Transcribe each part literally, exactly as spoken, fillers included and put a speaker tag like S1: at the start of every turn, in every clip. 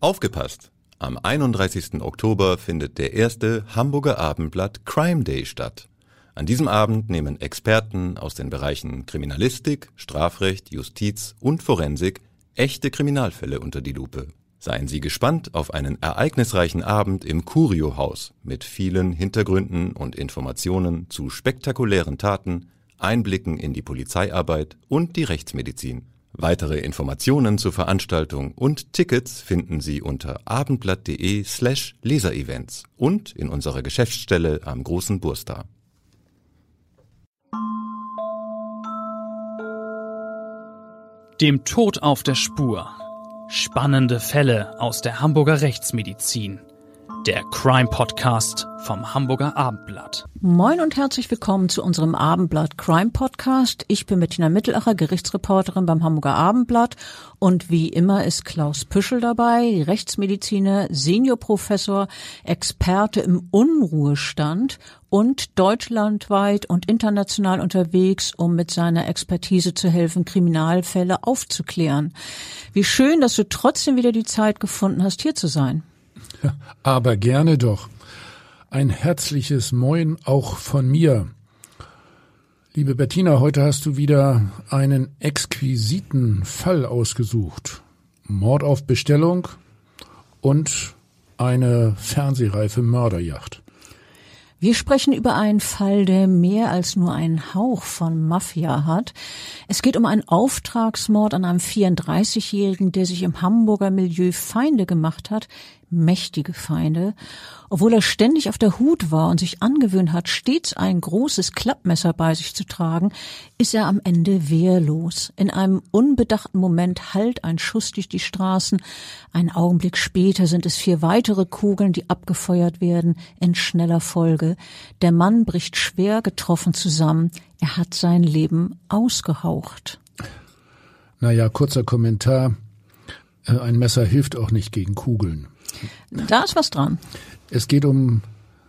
S1: Aufgepasst! Am einunddreißigsten Oktober findet der erste Hamburger Abendblatt Crime Day statt. An diesem Abend nehmen Experten aus den Bereichen Kriminalistik, Strafrecht, Justiz und Forensik echte Kriminalfälle unter die Lupe. Seien Sie gespannt auf einen ereignisreichen Abend im Curio-Haus mit vielen Hintergründen und Informationen zu spektakulären Taten, Einblicken in die Polizeiarbeit und die Rechtsmedizin. Weitere Informationen zur Veranstaltung und Tickets finden Sie unter abendblatt.de slash Leserevents und in unserer Geschäftsstelle am Großen Burstar.
S2: Dem Tod auf der Spur. Spannende Fälle aus der Hamburger Rechtsmedizin. Der Crime-Podcast vom Hamburger Abendblatt.
S3: Moin und herzlich willkommen zu unserem Abendblatt Crime-Podcast. Ich bin Bettina Mittelacher, Gerichtsreporterin beim Hamburger Abendblatt. Und wie immer ist Klaus Püschel dabei, Rechtsmediziner, Seniorprofessor, Experte im Unruhestand und deutschlandweit und international unterwegs, um mit seiner Expertise zu helfen, Kriminalfälle aufzuklären. Wie schön, dass du trotzdem wieder die Zeit gefunden hast, hier zu sein.
S4: Aber gerne doch. Ein herzliches Moin auch von mir. Liebe Bettina, heute hast du wieder einen exquisiten Fall ausgesucht. Mord auf Bestellung und eine fernsehreife Mörderjagd.
S3: Wir sprechen über einen Fall, der mehr als nur einen Hauch von Mafia hat. Es geht um einen Auftragsmord an einem vierunddreißigjährigen, der sich im Hamburger Milieu Feinde gemacht hat, mächtige Feinde. Obwohl er ständig auf der Hut war und sich angewöhnt hat, stets ein großes Klappmesser bei sich zu tragen, ist er am Ende wehrlos. In einem unbedachten Moment hallt ein Schuss durch die Straßen. Einen Augenblick später sind es vier weitere Kugeln, die abgefeuert werden, in schneller Folge. Der Mann bricht schwer getroffen zusammen. Er hat sein Leben ausgehaucht.
S4: Naja, kurzer Kommentar. Ein Messer hilft auch nicht gegen Kugeln.
S3: Da ist was dran.
S4: Es geht um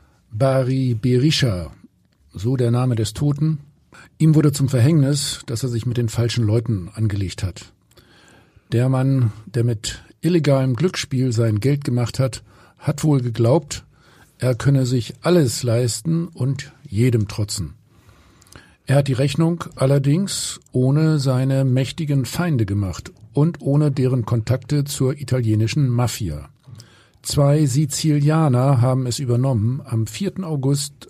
S4: Bari Berisha, so der Name des Toten. Ihm wurde zum Verhängnis, dass er sich mit den falschen Leuten angelegt hat. Der Mann, der mit illegalem Glücksspiel sein Geld gemacht hat, hat wohl geglaubt, er könne sich alles leisten und jedem trotzen. Er hat die Rechnung allerdings ohne seine mächtigen Feinde gemacht und ohne deren Kontakte zur italienischen Mafia. Zwei Sizilianer haben es übernommen, am vierten August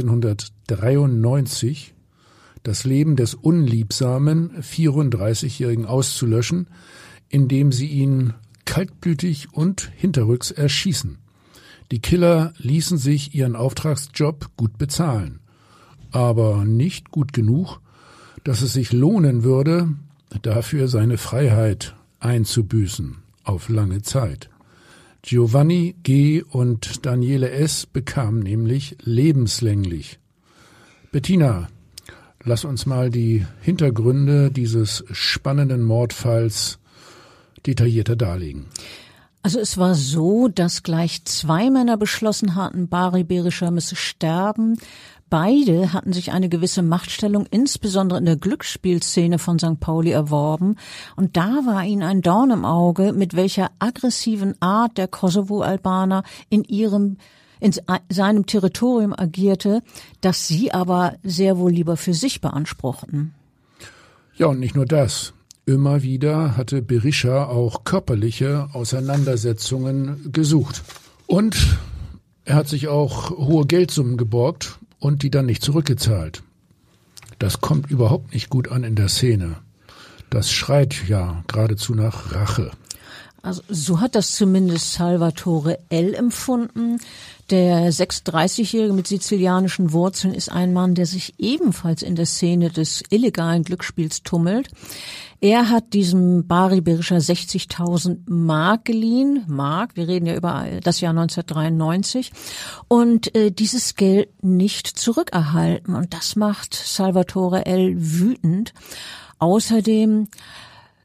S4: neunzehnhundertdreiundneunzig das Leben des unliebsamen vierunddreißigjährigen auszulöschen, indem sie ihn kaltblütig und hinterrücks erschießen. Die Killer ließen sich ihren Auftragsjob gut bezahlen, aber nicht gut genug, dass es sich lohnen würde, dafür seine Freiheit einzubüßen auf lange Zeit. Giovanni G. und Daniele S. bekamen nämlich lebenslänglich. Bettina, lass uns mal die Hintergründe dieses spannenden Mordfalls detaillierter darlegen.
S3: Also es war so, dass gleich zwei Männer beschlossen hatten, Bari Berisha müsse sterben. Beide hatten sich eine gewisse Machtstellung, insbesondere in der Glücksspielszene von Sankt Pauli, erworben. Und da war ihnen ein Dorn im Auge, mit welcher aggressiven Art der Kosovo-Albaner in ihrem, in seinem Territorium agierte, das sie aber sehr wohl lieber für sich beanspruchten.
S4: Ja, und nicht nur das. Immer wieder hatte Berisha auch körperliche Auseinandersetzungen gesucht. Und er hat sich auch hohe Geldsummen geborgt und die dann nicht zurückgezahlt. Das kommt überhaupt nicht gut an in der Szene. Das schreit ja geradezu nach Rache.
S3: Also so hat das zumindest Salvatore L. empfunden. Der sechsunddreißigjährige mit sizilianischen Wurzeln ist ein Mann, der sich ebenfalls in der Szene des illegalen Glücksspiels tummelt. Er hat diesem Bari Berisha sechzigtausend Mark geliehen. Mark, wir reden ja über das Jahr neunzehnhundertdreiundneunzig. Und äh, dieses Geld nicht zurückerhalten. Und das macht Salvatore L. wütend. Außerdem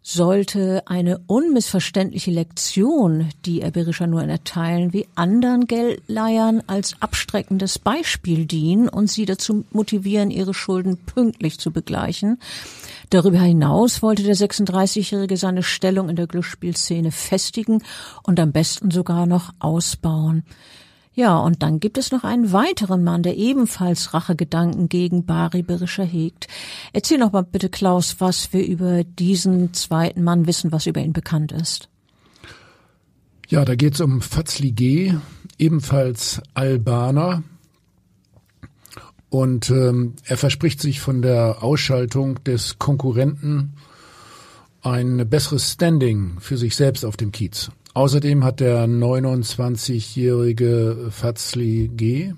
S3: sollte eine unmissverständliche Lektion, die er Berisha nur in Erteilen wie anderen Geldleihern, als abstreckendes Beispiel dienen und sie dazu motivieren, ihre Schulden pünktlich zu begleichen. Darüber hinaus wollte der sechsunddreißigjährige seine Stellung in der Glücksspielszene festigen und am besten sogar noch ausbauen. Ja, und dann gibt es noch einen weiteren Mann, der ebenfalls Rachegedanken gegen Bari Berisha hegt. Erzähl noch mal bitte, Klaus, was wir über diesen zweiten Mann wissen, was über ihn bekannt ist.
S4: Ja, da geht es um Fazli G., ebenfalls Albaner. Und ähm, er verspricht sich von der Ausschaltung des Konkurrenten ein besseres Standing für sich selbst auf dem Kiez. Außerdem hat der neunundzwanzigjährige Fazli G.,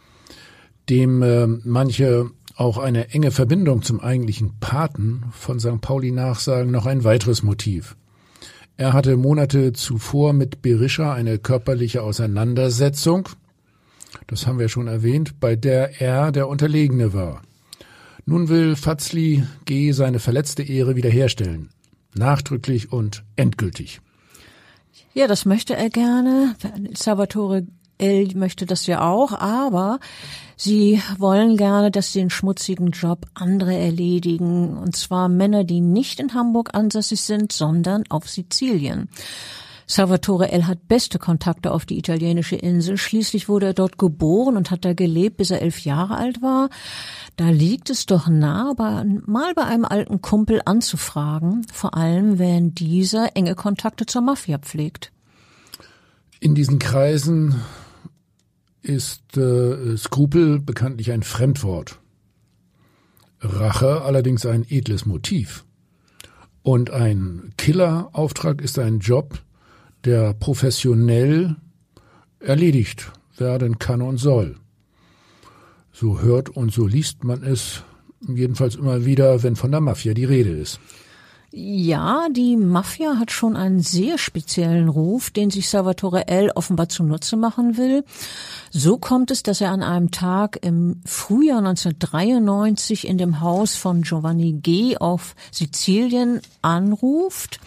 S4: dem äh, manche auch eine enge Verbindung zum eigentlichen Paten von Sankt Pauli nachsagen, noch ein weiteres Motiv. Er hatte Monate zuvor mit Berisha eine körperliche Auseinandersetzung, das haben wir schon erwähnt, bei der er der Unterlegene war. Nun will Fazli G. seine verletzte Ehre wiederherstellen, nachdrücklich und endgültig.
S3: Ja, das möchte er gerne. Salvatore L. möchte das ja auch, aber sie wollen gerne, dass den schmutzigen Job andere erledigen, und zwar Männer, die nicht in Hamburg ansässig sind, sondern auf Sizilien. Salvatore L. hat beste Kontakte auf die italienische Insel. Schließlich wurde er dort geboren und hat da gelebt, bis er elf Jahre alt war. Da liegt es doch nahe, mal bei einem alten Kumpel anzufragen, vor allem wenn dieser enge Kontakte zur Mafia pflegt.
S4: In diesen Kreisen ist äh, Skrupel bekanntlich ein Fremdwort. Rache allerdings ein edles Motiv. Und ein Killerauftrag ist ein Job, der professionell erledigt werden kann und soll. So hört und so liest man es jedenfalls immer wieder, wenn von der Mafia die Rede ist.
S3: Ja, die Mafia hat schon einen sehr speziellen Ruf, den sich Salvatore L. offenbar zunutze machen will. So kommt es, dass er an einem Tag im Frühjahr neunzehnhundertdreiundneunzig in dem Haus von Giovanni G. auf Sizilien anruft.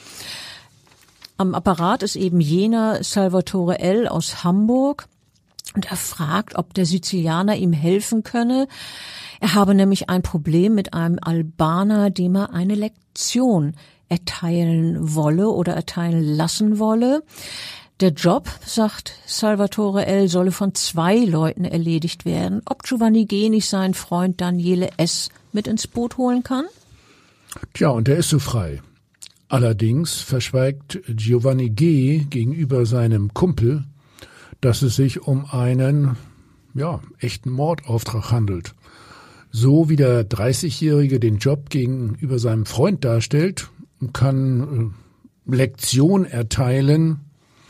S3: Am Apparat ist eben jener Salvatore L. aus Hamburg. Und er fragt, ob der Sizilianer ihm helfen könne. Er habe nämlich ein Problem mit einem Albaner, dem er eine Lektion erteilen wolle oder erteilen lassen wolle. Der Job, sagt Salvatore L., solle von zwei Leuten erledigt werden. Ob Giovanni G. nicht seinen Freund Daniele S. mit ins Boot holen kann?
S4: Tja, und der ist so frei. Allerdings verschweigt Giovanni G. gegenüber seinem Kumpel, dass es sich um einen, ja, echten Mordauftrag handelt. So wie der dreißigjährige den Job gegenüber seinem Freund darstellt, kann äh, Lektion erteilen,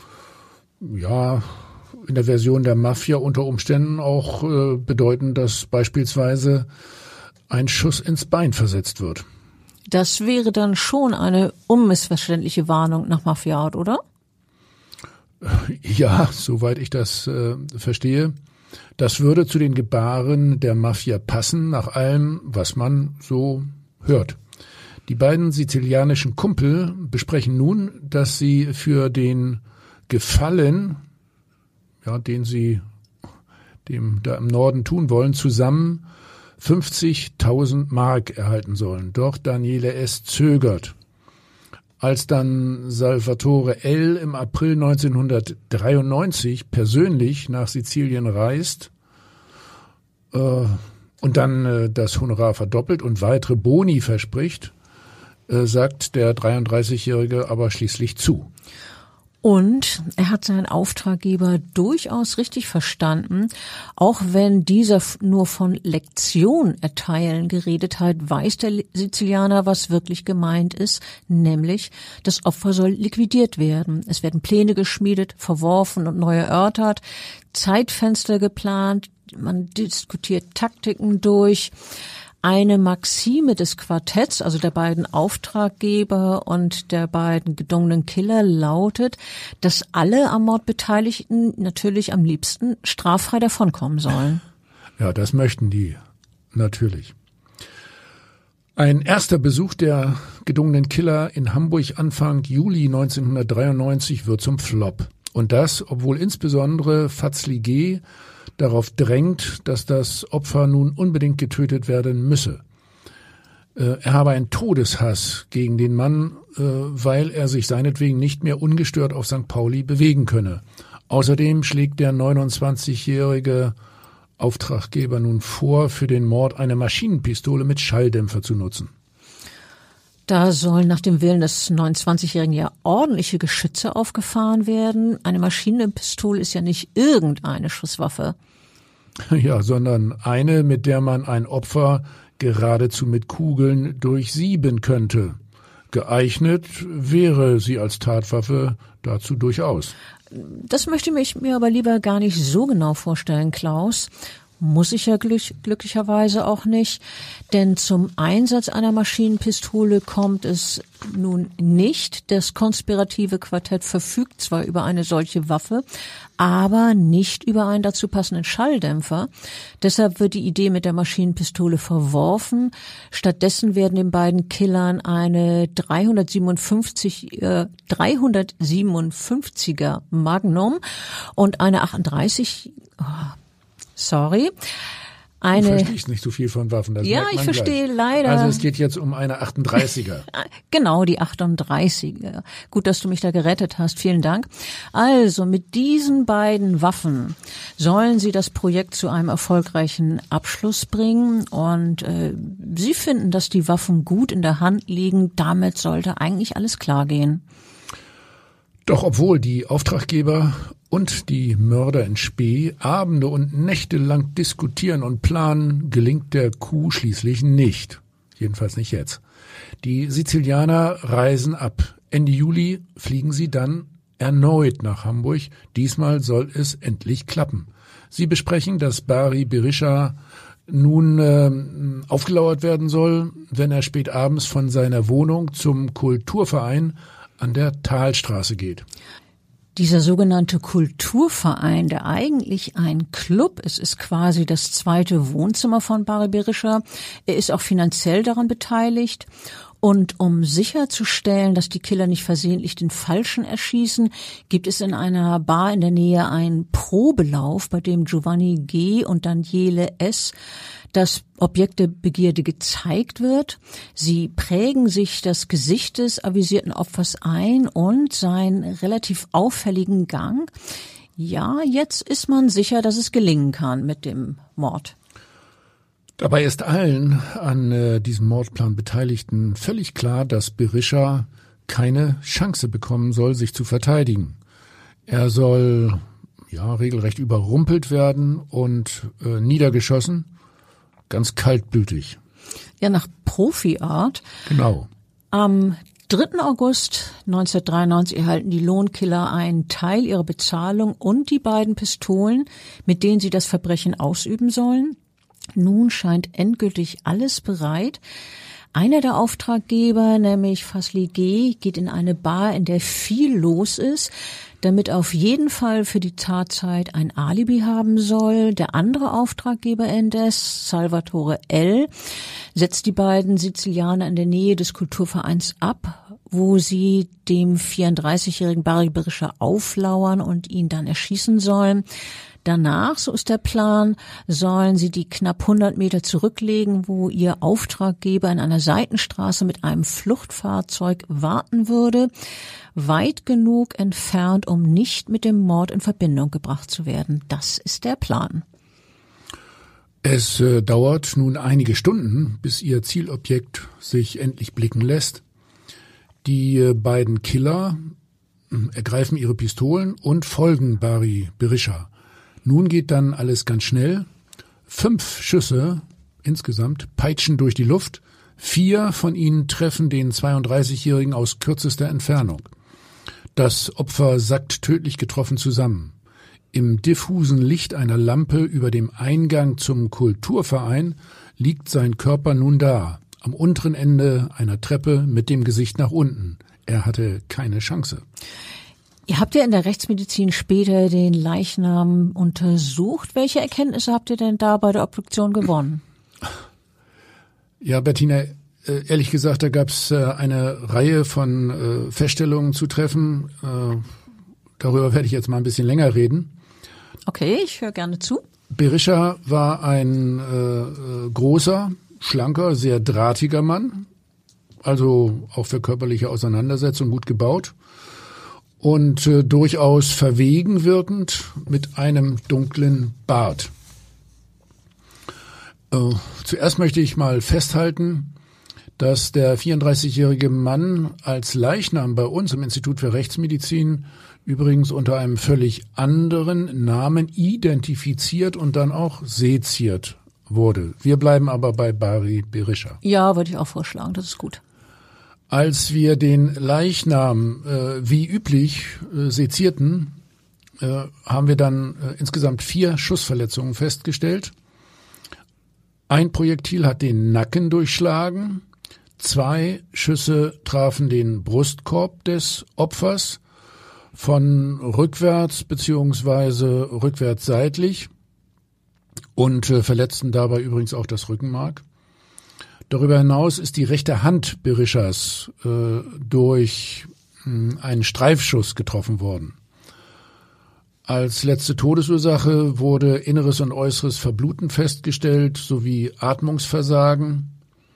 S4: ja, in der Version der Mafia unter Umständen auch äh, bedeuten, dass beispielsweise ein Schuss ins Bein versetzt wird.
S3: Das wäre dann schon eine unmissverständliche Warnung nach Mafiaart, oder?
S4: Ja, soweit ich das äh, verstehe. Das würde zu den Gebaren der Mafia passen, nach allem, was man so hört. Die beiden sizilianischen Kumpel besprechen nun, dass sie für den Gefallen, ja, den sie dem da im Norden tun wollen, zusammen fünfzigtausend Mark erhalten sollen. Doch Daniele S. zögert. Als dann Salvatore L. im April neunzehnhundertdreiundneunzig persönlich nach Sizilien reist äh, und dann äh, das Honorar verdoppelt und weitere Boni verspricht, äh, sagt der dreiunddreißigjährige aber schließlich zu.
S3: Und er hat seinen Auftraggeber durchaus richtig verstanden. Auch wenn dieser nur von Lektion erteilen geredet hat, weiß der Sizilianer, was wirklich gemeint ist, nämlich das Opfer soll liquidiert werden. Es werden Pläne geschmiedet, verworfen und neu erörtert, Zeitfenster geplant, man diskutiert Taktiken durch. Eine Maxime des Quartetts, also der beiden Auftraggeber und der beiden gedungenen Killer, lautet, dass alle am Mord Beteiligten natürlich am liebsten straffrei davonkommen sollen.
S4: Ja, das möchten die natürlich. Ein erster Besuch der gedungenen Killer in Hamburg Anfang Juli neunzehnhundertdreiundneunzig wird zum Flop. Und das, obwohl insbesondere Fazli G. darauf drängt, dass das Opfer nun unbedingt getötet werden müsse. Er habe einen Todeshass gegen den Mann, weil er sich seinetwegen nicht mehr ungestört auf Sankt Pauli bewegen könne. Außerdem schlägt der neunundzwanzigjährige Auftraggeber nun vor, für den Mord eine Maschinenpistole mit Schalldämpfer zu nutzen.
S3: Da sollen nach dem Willen des neunundzwanzigjährigen ja ordentliche Geschütze aufgefahren werden. Eine Maschinenpistole ist ja nicht irgendeine Schusswaffe.
S4: Ja, sondern eine, mit der man ein Opfer geradezu mit Kugeln durchsieben könnte. Geeignet wäre sie als Tatwaffe dazu durchaus.
S3: Das möchte ich mir aber lieber gar nicht so genau vorstellen, Klaus. Muss ich ja glück, glücklicherweise auch nicht, denn zum Einsatz einer Maschinenpistole kommt es nun nicht. Das konspirative Quartett verfügt zwar über eine solche Waffe, aber nicht über einen dazu passenden Schalldämpfer. Deshalb wird die Idee mit der Maschinenpistole verworfen. Stattdessen werden den beiden Killern eine dreihundertsiebenundfünfzig, äh, dreihundertsiebenundfünfziger Magnum und eine achtunddreißig... Oh, Sorry. Eine,
S4: du verstehst nicht so viel von Waffen. Das
S3: ja, ich verstehe
S4: gleich.
S3: leider.
S4: Also es geht jetzt um eine achtunddreißiger.
S3: Genau, die achtunddreißiger. Gut, dass du mich da gerettet hast. Vielen Dank. Also mit diesen beiden Waffen sollen sie das Projekt zu einem erfolgreichen Abschluss bringen. Und äh, sie finden, dass die Waffen gut in der Hand liegen. Damit sollte eigentlich alles klar gehen.
S4: Doch obwohl die Auftraggeber und die Mörder in Spee Abende und Nächte lang diskutieren und planen, gelingt der Coup schließlich nicht. Jedenfalls nicht jetzt. Die Sizilianer reisen ab. Ende Juli fliegen sie dann erneut nach Hamburg. Diesmal soll es endlich klappen. Sie besprechen, dass Bari Berisha nun äh, aufgelauert werden soll, wenn er spät abends von seiner Wohnung zum Kulturverein an der Talstraße geht.
S3: Dieser sogenannte Kulturverein, der eigentlich ein Club ist, ist quasi das zweite Wohnzimmer von Bari Berisha. Er ist auch finanziell daran beteiligt. Und um sicherzustellen, dass die Killer nicht versehentlich den Falschen erschießen, gibt es in einer Bar in der Nähe einen Probelauf, bei dem Giovanni G. und Daniele S. das Objekt der Begierde gezeigt wird. Sie prägen sich das Gesicht des avisierten Opfers ein und seinen relativ auffälligen Gang. Ja, jetzt ist man sicher, dass es gelingen kann mit dem Mord.
S4: Dabei ist allen an äh, diesem Mordplan Beteiligten völlig klar, dass Berisha keine Chance bekommen soll, sich zu verteidigen. Er soll ja regelrecht überrumpelt werden und äh, niedergeschossen, ganz kaltblütig.
S3: Ja, nach Profi-Art.
S4: Genau.
S3: Am dritten August neunzehnhundertdreiundneunzig erhalten die Lohnkiller einen Teil ihrer Bezahlung und die beiden Pistolen, mit denen sie das Verbrechen ausüben sollen. Nun scheint endgültig alles bereit. Einer der Auftraggeber, nämlich Fazli G., geht in eine Bar, in der viel los ist, damit auf jeden Fall für die Tatzeit ein Alibi haben soll. Der andere Auftraggeber indes, Salvatore L., setzt die beiden Sizilianer in der Nähe des Kulturvereins ab, wo sie dem vierunddreißigjährigen Bari Berisha auflauern und ihn dann erschießen sollen. Danach, so ist der Plan, sollen sie die knapp hundert Meter zurücklegen, wo ihr Auftraggeber in einer Seitenstraße mit einem Fluchtfahrzeug warten würde, weit genug entfernt, um nicht mit dem Mord in Verbindung gebracht zu werden. Das ist der Plan.
S4: Es äh, dauert nun einige Stunden, bis ihr Zielobjekt sich endlich blicken lässt. Die äh, beiden Killer äh, ergreifen ihre Pistolen und folgen Bari Berisha. Nun geht dann alles ganz schnell. Fünf Schüsse insgesamt peitschen durch die Luft. Vier von ihnen treffen den zweiunddreißigjährigen aus kürzester Entfernung. Das Opfer sackt tödlich getroffen zusammen. Im diffusen Licht einer Lampe über dem Eingang zum Kulturverein liegt sein Körper nun da, am unteren Ende einer Treppe mit dem Gesicht nach unten. Er hatte keine Chance.
S3: Ihr habt ja in der Rechtsmedizin später den Leichnam untersucht. Welche Erkenntnisse habt ihr denn da bei der Obduktion gewonnen?
S4: Ja, Bettina, äh, ehrlich gesagt, da gab es äh, eine Reihe von äh, Feststellungen zu treffen. Äh, darüber werde ich jetzt mal ein bisschen länger reden.
S3: Okay, ich höre gerne zu.
S4: Berisha war ein äh, großer, schlanker, sehr drahtiger Mann, also auch für körperliche Auseinandersetzung gut gebaut und äh, durchaus verwegen wirkend mit einem dunklen Bart. Äh, zuerst möchte ich mal festhalten, dass der vierunddreißigjährige Mann als Leichnam bei uns im Institut für Rechtsmedizin übrigens unter einem völlig anderen Namen identifiziert und dann auch seziert wurde. Wir bleiben aber bei Bari Berisha.
S3: Ja, würde ich auch vorschlagen, das ist gut.
S4: Als wir den Leichnam äh, wie üblich äh, sezierten, äh, haben wir dann äh, insgesamt vier Schussverletzungen festgestellt. Ein Projektil hat den Nacken durchschlagen, zwei Schüsse trafen den Brustkorb des Opfers von rückwärts beziehungsweise rückwärts seitlich und äh, verletzten dabei übrigens auch das Rückenmark. Darüber hinaus ist die rechte Hand Berishas äh, durch mh, einen Streifschuss getroffen worden. Als letzte Todesursache wurde inneres und äußeres Verbluten festgestellt sowie Atmungsversagen.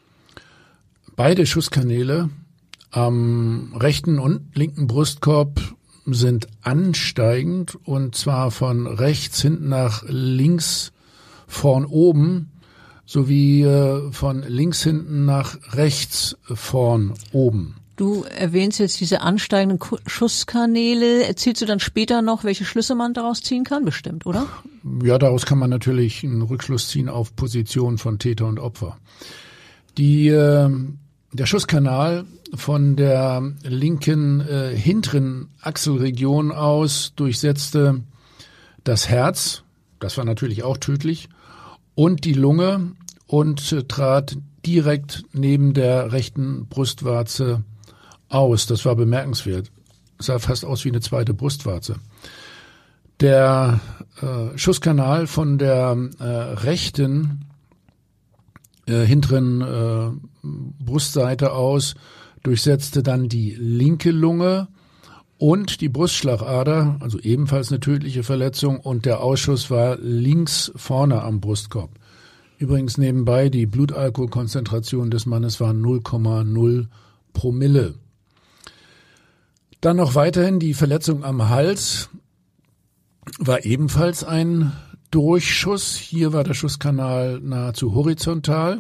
S4: Beide Schusskanäle am rechten und linken Brustkorb sind ansteigend und zwar von rechts hinten nach links vorn oben sowie äh, von links hinten nach rechts vorn oben.
S3: Du erwähnst jetzt diese ansteigenden Schusskanäle. Erzählst du dann später noch, welche Schlüsse man daraus ziehen kann? Bestimmt, oder?
S4: Ja, daraus kann man natürlich einen Rückschluss ziehen auf Position von Täter und Opfer. Die, äh, der Schusskanal von der linken äh, hinteren Achselregion aus durchsetzte das Herz, das war natürlich auch tödlich, und die Lunge und äh, trat direkt neben der rechten Brustwarze aus. Das war bemerkenswert. Sah fast aus wie eine zweite Brustwarze. Der äh, Schusskanal von der äh, rechten äh, hinteren äh, Brustseite aus durchsetzte dann die linke Lunge und die Brustschlagader, also ebenfalls eine tödliche Verletzung, und der Ausschuss war links vorne am Brustkorb. Übrigens nebenbei, die Blutalkoholkonzentration des Mannes war null Komma null Promille. Dann noch weiterhin die Verletzung am Hals war ebenfalls ein Durchschuss. Hier war der Schusskanal nahezu horizontal.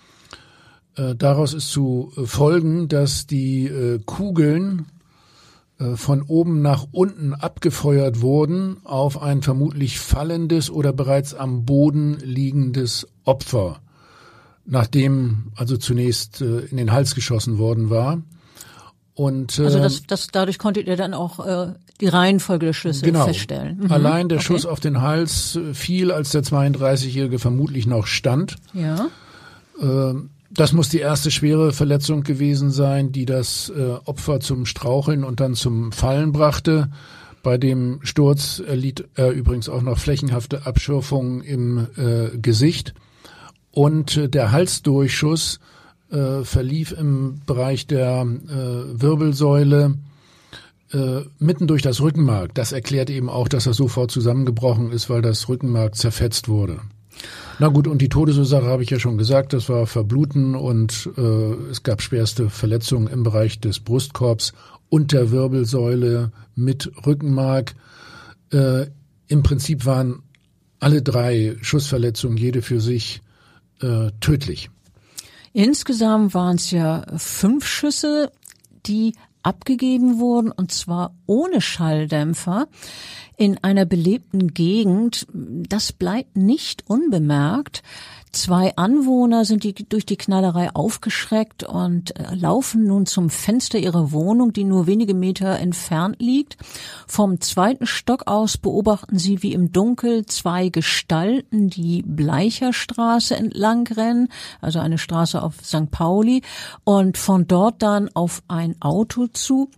S4: Äh, daraus ist zu folgen, dass die äh, Kugeln äh, von oben nach unten abgefeuert wurden auf ein vermutlich fallendes oder bereits am Boden liegendes Opfer, nachdem also zunächst äh, in den Hals geschossen worden war. Und, äh,
S3: also das, das, dadurch konntet ihr dann auch äh, die Reihenfolge der Schüsse
S4: genau.
S3: feststellen. Mhm.
S4: Allein der
S3: okay.
S4: Schuss auf den Hals äh, fiel, als der zweiunddreißigjährige vermutlich noch stand.
S3: Ja.
S4: Äh, das muss die erste schwere Verletzung gewesen sein, die das äh, Opfer zum Straucheln und dann zum Fallen brachte. Bei dem Sturz erlitt er übrigens auch noch flächenhafte Abschürfungen im äh, Gesicht. Und äh, der Halsdurchschuss äh, verlief im Bereich der äh, Wirbelsäule äh, mitten durch das Rückenmark. Das erklärt eben auch, dass er sofort zusammengebrochen ist, weil das Rückenmark zerfetzt wurde. Na gut, und die Todesursache habe ich ja schon gesagt, das war Verbluten und äh, es gab schwerste Verletzungen im Bereich des Brustkorbs und der Wirbelsäule mit Rückenmark. Äh, im Prinzip waren alle drei Schussverletzungen, jede für sich, äh, tödlich.
S3: Insgesamt waren es ja fünf Schüsse, die abgegeben wurden, und zwar ohne Schalldämpfer in einer belebten Gegend. Das bleibt nicht unbemerkt. Zwei Anwohner sind die, durch die Knallerei aufgeschreckt und äh, laufen nun zum Fenster ihrer Wohnung, die nur wenige Meter entfernt liegt. Vom zweiten Stock aus beobachten sie, wie im Dunkel zwei Gestalten die Bleicherstraße entlang rennen, also eine Straße auf Sankt Pauli, und von dort dann auf ein Auto zu.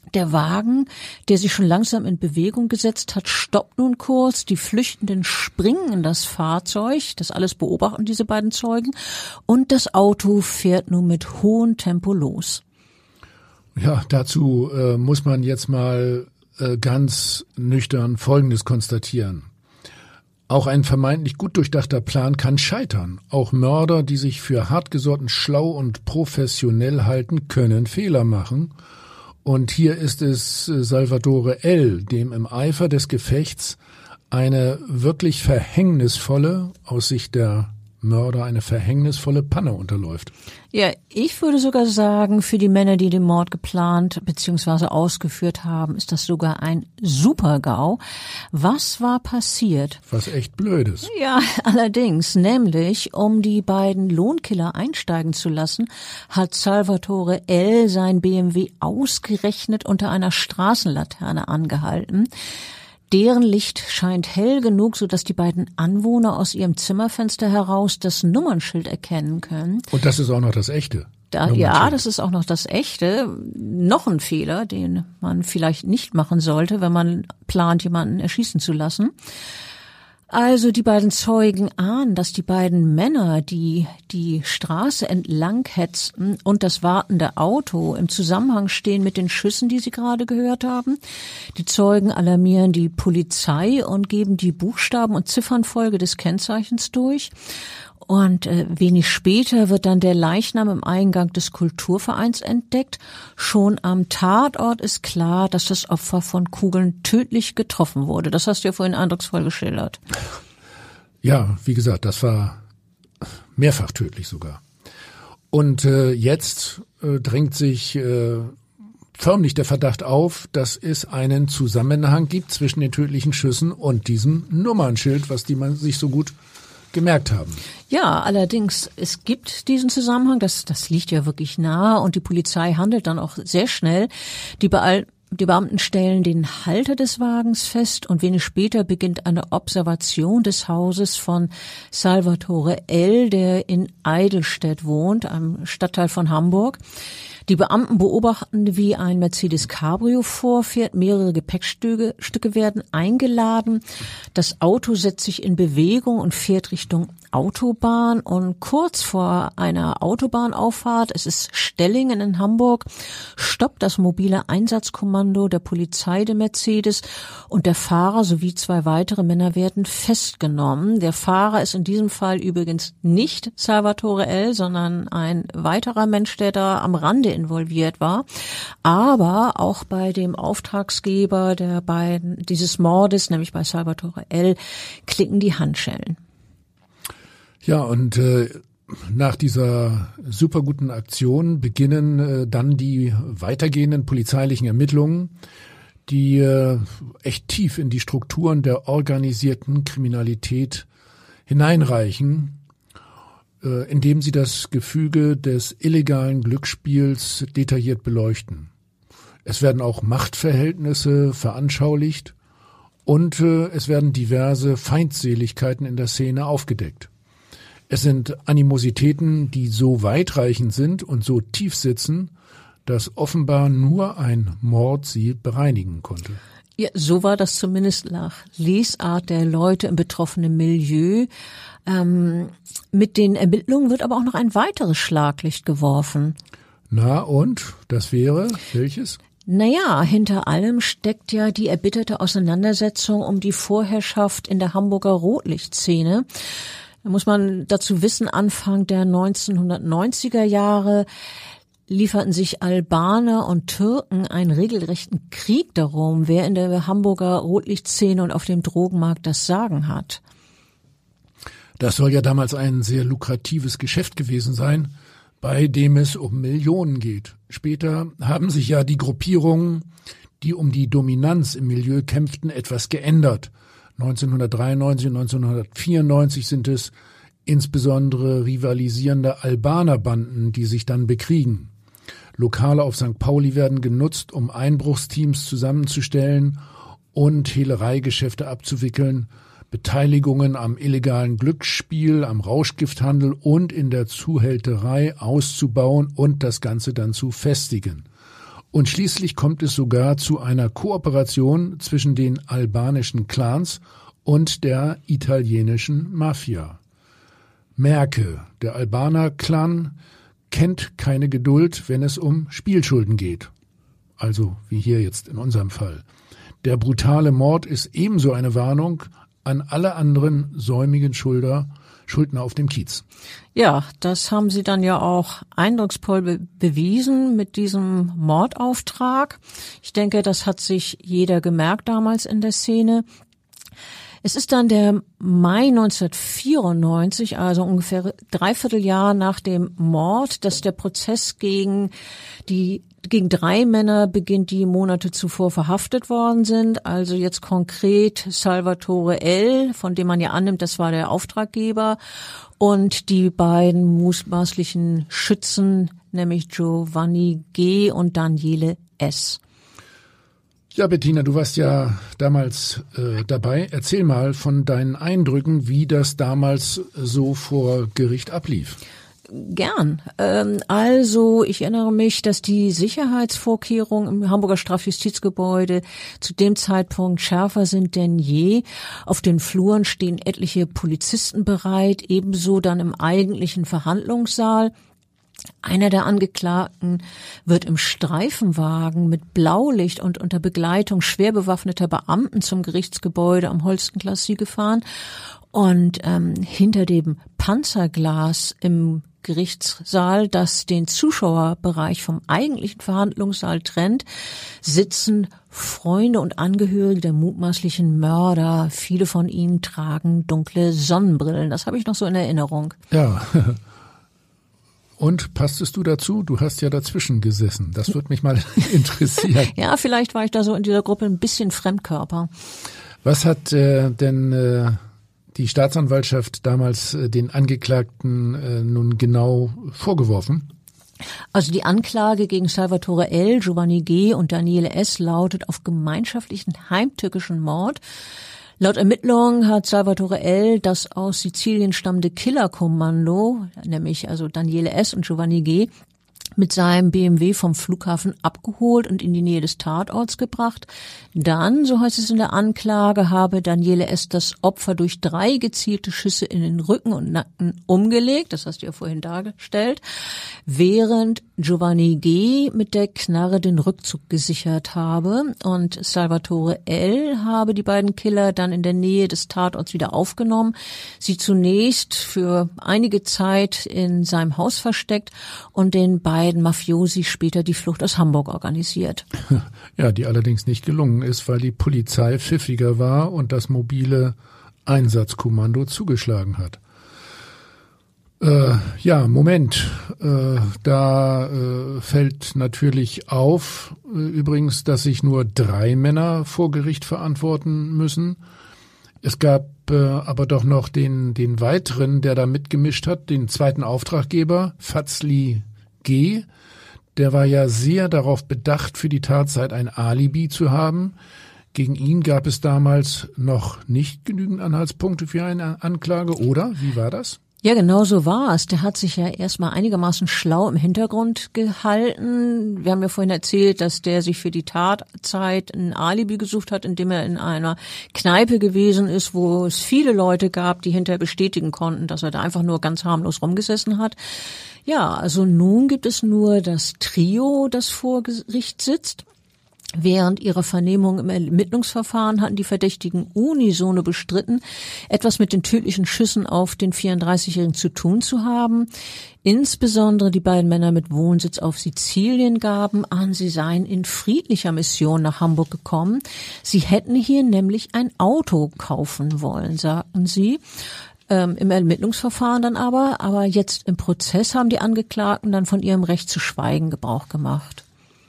S3: Der Wagen, der sich schon langsam in Bewegung gesetzt hat, stoppt nun kurz. Die Flüchtenden springen in das Fahrzeug. Das alles beobachten diese beiden Zeugen. Und das Auto fährt nun mit hohem Tempo los.
S4: Ja, dazu äh, muss man jetzt mal äh, ganz nüchtern Folgendes konstatieren. Auch ein vermeintlich gut durchdachter Plan kann scheitern. Auch Mörder, die sich für hartgesotten, schlau und professionell halten, können Fehler machen. Und hier ist es Salvatore L., dem im Eifer des Gefechts eine wirklich verhängnisvolle, aus Sicht der Mörder eine verhängnisvolle Panne unterläuft.
S3: Ja, ich würde sogar sagen, für die Männer, die den Mord geplant bzw. ausgeführt haben, ist das sogar ein Super-GAU. Was war passiert?
S4: Was echt Blödes.
S3: Ja, allerdings, nämlich, um die beiden Lohnkiller einsteigen zu lassen, hat Salvatore L. sein B M W ausgerechnet unter einer Straßenlaterne angehalten. Deren Licht scheint hell genug, sodass die beiden Anwohner aus ihrem Zimmerfenster heraus das Nummernschild erkennen können.
S4: Und das ist auch noch das echte.
S3: Da, ja, das ist auch noch das echte. Noch ein Fehler, den man vielleicht nicht machen sollte, wenn man plant, jemanden erschießen zu lassen. Also die beiden Zeugen ahnen, dass die beiden Männer, die die Straße entlang hetzten und das wartende Auto im Zusammenhang stehen mit den Schüssen, die sie gerade gehört haben. Die Zeugen alarmieren die Polizei und geben die Buchstaben und Ziffernfolge des Kennzeichens durch. Und äh, wenig später wird dann der Leichnam im Eingang des Kulturvereins entdeckt. Schon am Tatort ist klar, dass das Opfer von Kugeln tödlich getroffen wurde. Das hast du ja vorhin eindrucksvoll geschildert.
S4: Ja, wie gesagt, das war mehrfach tödlich sogar. Und äh, jetzt äh, drängt sich äh, förmlich der Verdacht auf, dass es einen Zusammenhang gibt zwischen den tödlichen Schüssen und diesem Nummernschild, was die man sich so gut gemerkt haben.
S3: Ja, allerdings, es gibt diesen Zusammenhang, das, das liegt ja wirklich nahe und die Polizei handelt dann auch sehr schnell. Die, Be- die Beamten stellen den Halter des Wagens fest und wenig später beginnt eine Observation des Hauses von Salvatore L., der in Eidelstedt wohnt, einem Stadtteil von Hamburg. Die Beamten beobachten, wie ein Mercedes Cabrio vorfährt. Mehrere Gepäckstücke Stücke werden eingeladen. Das Auto setzt sich in Bewegung und fährt Richtung Autobahn. Und kurz vor einer Autobahnauffahrt, es ist Stellingen in Hamburg, stoppt das mobile Einsatzkommando der Polizei den Mercedes und der Fahrer sowie zwei weitere Männer werden festgenommen. Der Fahrer ist in diesem Fall übrigens nicht Salvatore L., sondern ein weiterer Mensch, der da am Rande involviert war, aber auch bei dem Auftragsgeber der beiden dieses Mordes, nämlich bei Salvatore L., klicken die Handschellen.
S4: Ja, und äh, nach dieser super guten Aktion beginnen äh, dann die weitergehenden polizeilichen Ermittlungen, die äh, echt tief in die Strukturen der organisierten Kriminalität hineinreichen, indem sie das Gefüge des illegalen Glücksspiels detailliert beleuchten. Es werden auch Machtverhältnisse veranschaulicht und äh, es werden diverse Feindseligkeiten in der Szene aufgedeckt. Es sind Animositäten, die so weitreichend sind und so tief sitzen, dass offenbar nur ein Mord sie bereinigen konnte.
S3: Ja, so war das zumindest nach Lesart der Leute im betroffenen Milieu. Ähm, mit den Ermittlungen wird aber auch noch ein weiteres Schlaglicht geworfen.
S4: Na und? Das wäre welches?
S3: Naja, hinter allem steckt ja die erbitterte Auseinandersetzung um die Vorherrschaft in der Hamburger Rotlichtszene. Da muss man dazu wissen, Anfang der neunzehnhundertneunziger Jahre lieferten sich Albaner und Türken einen regelrechten Krieg darum, wer in der Hamburger Rotlichtszene und auf dem Drogenmarkt das Sagen hat.
S4: Das soll ja damals ein sehr lukratives Geschäft gewesen sein, bei dem es um Millionen geht. Später haben sich ja die Gruppierungen, die um die Dominanz im Milieu kämpften, etwas geändert. neunzehnhundertdreiundneunzig und neunzehnhundertvierundneunzig sind es insbesondere rivalisierende Albanerbanden, die sich dann bekriegen. Lokale auf Sankt Pauli werden genutzt, um Einbruchsteams zusammenzustellen und Hehlereigeschäfte abzuwickeln, Beteiligungen am illegalen Glücksspiel, am Rauschgifthandel und in der Zuhälterei auszubauen und das Ganze dann zu festigen. Und schließlich kommt es sogar zu einer Kooperation zwischen den albanischen Clans und der italienischen Mafia. Merke, der Albaner-Clan kennt keine Geduld, wenn es um Spielschulden geht. Also wie hier jetzt in unserem Fall. Der brutale Mord ist ebenso eine Warnung an alle anderen säumigen Schulder, Schuldner auf dem Kiez.
S3: Ja, das haben sie dann ja auch eindrucksvoll be- bewiesen mit diesem Mordauftrag. Ich denke, das hat sich jeder gemerkt damals in der Szene. Es ist dann der Mai neunzehnhundertvierundneunzig, also ungefähr dreiviertel Jahr nach dem Mord, dass der Prozess gegen die gegen drei Männer beginnt, die Monate zuvor verhaftet worden sind. Also jetzt konkret Salvatore L., von dem man ja annimmt, das war der Auftraggeber, und die beiden mutmaßlichen Schützen, nämlich Giovanni G. und Daniele S.
S4: Ja, Bettina, du warst ja damals äh, dabei. Erzähl mal von deinen Eindrücken, wie das damals so vor Gericht ablief.
S3: Gern. Ähm, also ich erinnere mich, dass die Sicherheitsvorkehrungen im Hamburger Strafjustizgebäude zu dem Zeitpunkt schärfer sind denn je. Auf den Fluren stehen etliche Polizisten bereit, ebenso dann im eigentlichen Verhandlungssaal. Einer der Angeklagten wird im Streifenwagen mit Blaulicht und unter Begleitung schwer bewaffneter Beamten zum Gerichtsgebäude am Holstenklasse gefahren. Und ähm, hinter dem Panzerglas im Gerichtssaal, das den Zuschauerbereich vom eigentlichen Verhandlungssaal trennt, sitzen Freunde und Angehörige der mutmaßlichen Mörder. Viele von ihnen tragen dunkle Sonnenbrillen. Das habe ich noch so in Erinnerung.
S4: Ja. Und passtest du dazu? Du hast ja dazwischen gesessen. Das würde mich mal interessieren.
S3: Ja, vielleicht war ich da so in dieser Gruppe ein bisschen Fremdkörper.
S4: Was hat äh, denn äh, die Staatsanwaltschaft damals äh, den Angeklagten äh, nun genau vorgeworfen?
S3: Also die Anklage gegen Salvatore L., Giovanni G. und Daniele S. lautet auf gemeinschaftlichen heimtückischen Mord. Laut Ermittlungen hat Salvatore L. das aus Sizilien stammende Killerkommando, nämlich also Daniele S. und Giovanni G., mit seinem B M W vom Flughafen abgeholt und in die Nähe des Tatorts gebracht. Dann, so heißt es in der Anklage, habe Daniele S. das Opfer durch drei gezielte Schüsse in den Rücken und Nacken umgelegt, das hast du ja vorhin dargestellt, während Giovanni G. mit der Knarre den Rückzug gesichert habe. Und Salvatore L. habe die beiden Killer dann in der Nähe des Tatorts wieder aufgenommen, sie zunächst für einige Zeit in seinem Haus versteckt und den beiden Mafiosi später die Flucht aus Hamburg organisiert.
S4: Ja, die allerdings nicht gelungen ist, weil die Polizei pfiffiger war und das mobile Einsatzkommando zugeschlagen hat. Äh, ja, Moment. Äh, da äh, fällt natürlich auf, äh, übrigens, dass sich nur drei Männer vor Gericht verantworten müssen. Es gab äh, aber doch noch den, den weiteren, der da mitgemischt hat, den zweiten Auftraggeber, Fazli G., der war ja sehr darauf bedacht, für die Tatzeit ein Alibi zu haben. Gegen ihn gab es damals noch nicht genügend Anhaltspunkte für eine Anklage, oder? Wie war das?
S3: Ja, genau so war es. Der hat sich ja erstmal einigermaßen schlau im Hintergrund gehalten. Wir haben ja vorhin erzählt, dass der sich für die Tatzeit ein Alibi gesucht hat, indem er in einer Kneipe gewesen ist, wo es viele Leute gab, die hinterher bestätigen konnten, dass er da einfach nur ganz harmlos rumgesessen hat. Ja, also nun gibt es nur das Trio, das vor Gericht sitzt. Während ihrer Vernehmung im Ermittlungsverfahren hatten die Verdächtigen unisono bestritten, etwas mit den tödlichen Schüssen auf den vierunddreißigjährigen zu tun zu haben. Insbesondere die beiden Männer mit Wohnsitz auf Sizilien gaben an, sie seien in friedlicher Mission nach Hamburg gekommen. Sie hätten hier nämlich ein Auto kaufen wollen, sagten sie. Ähm, im Ermittlungsverfahren dann aber, aber jetzt im Prozess haben die Angeklagten dann von ihrem Recht zu schweigen Gebrauch gemacht.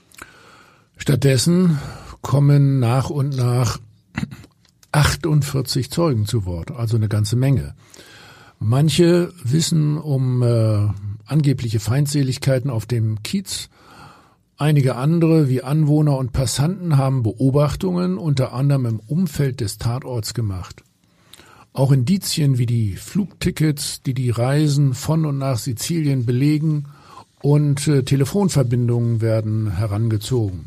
S4: Stattdessen kommen nach und nach achtundvierzig Zeugen zu Wort, also eine ganze Menge. Manche wissen um äh, angebliche Feindseligkeiten auf dem Kiez. Einige andere, wie Anwohner und Passanten, haben Beobachtungen unter anderem im Umfeld des Tatorts gemacht. Auch Indizien wie die Flugtickets, die die Reisen von und nach Sizilien belegen, und äh, Telefonverbindungen werden herangezogen.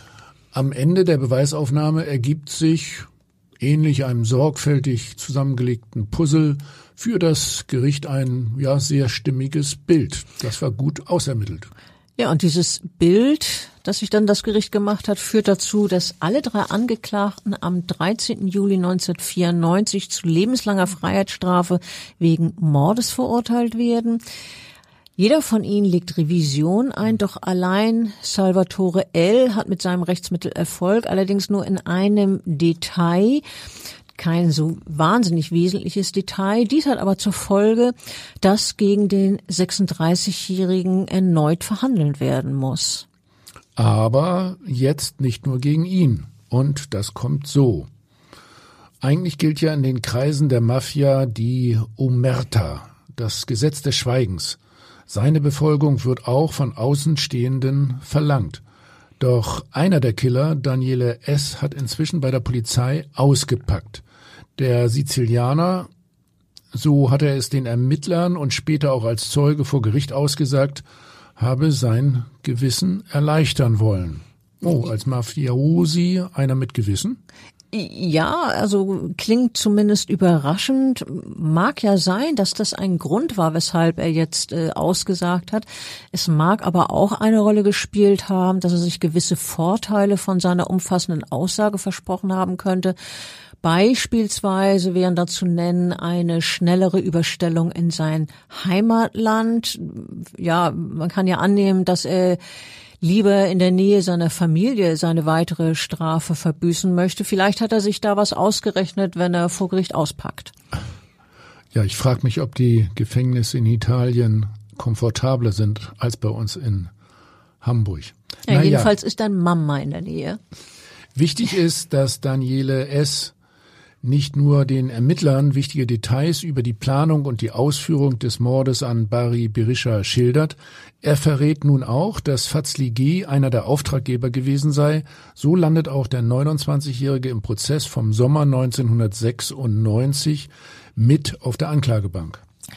S4: Am Ende der Beweisaufnahme ergibt sich, ähnlich einem sorgfältig zusammengelegten Puzzle, für das Gericht ein ja sehr stimmiges Bild. Das war gut ausermittelt.
S3: Ja, und dieses Bild, das sich dann das Gericht gemacht hat, führt dazu, dass alle drei Angeklagten am dreizehnten Juli neunzehnhundertvierundneunzig zu lebenslanger Freiheitsstrafe wegen Mordes verurteilt werden. Jeder von ihnen legt Revision ein, doch allein Salvatore L. hat mit seinem Rechtsmittel Erfolg, allerdings nur in einem Detail. Kein so wahnsinnig wesentliches Detail. Dies hat aber zur Folge, dass gegen den sechsunddreißigjährigen erneut verhandelt werden muss.
S4: Aber jetzt nicht nur gegen ihn. Und das kommt so. Eigentlich gilt ja in den Kreisen der Mafia die Omerta, das Gesetz des Schweigens. Seine Befolgung wird auch von Außenstehenden verlangt. Doch einer der Killer, Daniele S., hat inzwischen bei der Polizei ausgepackt. Der Sizilianer, so hat er es den Ermittlern und später auch als Zeuge vor Gericht ausgesagt, habe sein Gewissen erleichtern wollen. Oh, als Mafiosi einer mit Gewissen?
S3: Ja, also klingt zumindest überraschend. Mag ja sein, dass das ein Grund war, weshalb er jetzt äh, ausgesagt hat. Es mag aber auch eine Rolle gespielt haben, dass er sich gewisse Vorteile von seiner umfassenden Aussage versprochen haben könnte. Beispielsweise wären da zu nennen eine schnellere Überstellung in sein Heimatland. Ja, man kann ja annehmen, dass er lieber in der Nähe seiner Familie seine weitere Strafe verbüßen möchte. Vielleicht hat er sich da was ausgerechnet, wenn er vor Gericht auspackt.
S4: Ja, ich frage mich, ob die Gefängnisse in Italien komfortabler sind als bei uns in Hamburg.
S3: Ja,
S4: naja.
S3: Jedenfalls ist dann Mama in der Nähe.
S4: Wichtig ist, dass Daniele S. nicht nur den Ermittlern wichtige Details über die Planung und die Ausführung des Mordes an Bari Berisha schildert. Er verrät nun auch, dass Fazli G. einer der Auftraggeber gewesen sei. So landet auch der neunundzwanzigjährige im Prozess vom Sommer neunzehnhundertsechsundneunzig mit auf der Anklagebank.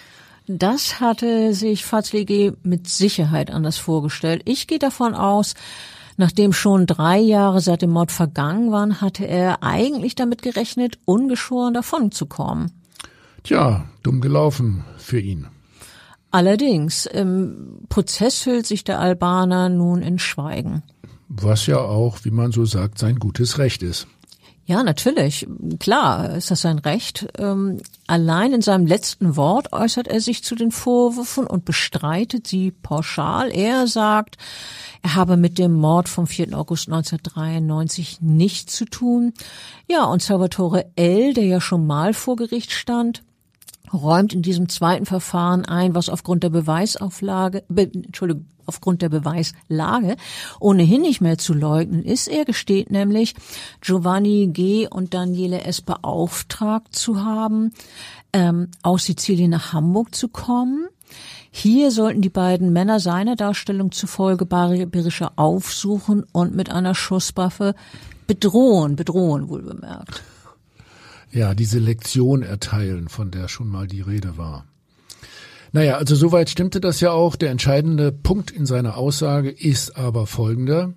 S3: Das hatte sich Fazli G. mit Sicherheit anders vorgestellt. Ich gehe davon aus, nachdem schon drei Jahre seit dem Mord vergangen waren, hatte er eigentlich damit gerechnet, ungeschoren davonzukommen.
S4: Tja, dumm gelaufen für ihn.
S3: Allerdings, im Prozess hüllt sich der Albaner nun in Schweigen.
S4: Was ja auch, wie man so sagt, sein gutes Recht ist.
S3: Ja, natürlich. Klar ist das sein Recht. Ähm, allein in seinem letzten Wort äußert er sich zu den Vorwürfen und bestreitet sie pauschal. Er sagt, er habe mit dem Mord vom vierten August neunzehnhundertdreiundneunzig nichts zu tun. Ja, und Salvatore L., der ja schon mal vor Gericht stand, räumt in diesem zweiten Verfahren ein, was aufgrund der Beweisauflage, be, Entschuldigung, aufgrund der Beweislage ohnehin nicht mehr zu leugnen ist. Er gesteht nämlich, Giovanni G. und Daniele S. beauftragt zu haben, ähm, aus Sizilien nach Hamburg zu kommen. Hier sollten die beiden Männer seiner Darstellung zufolge Bari Berisha aufsuchen und mit einer Schusswaffe bedrohen, bedrohen wohlbemerkt.
S4: Ja, diese Lektion erteilen, von der schon mal die Rede war. Naja, also soweit stimmte das ja auch. Der entscheidende Punkt in seiner Aussage ist aber folgender.